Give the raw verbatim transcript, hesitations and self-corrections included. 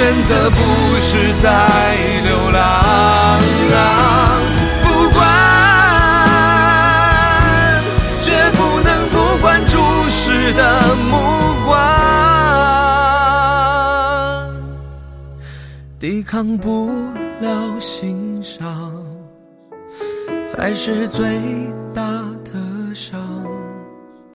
选择不是在流浪，不管，绝不能不管注视的目光，抵抗不了欣赏，才是最大的伤。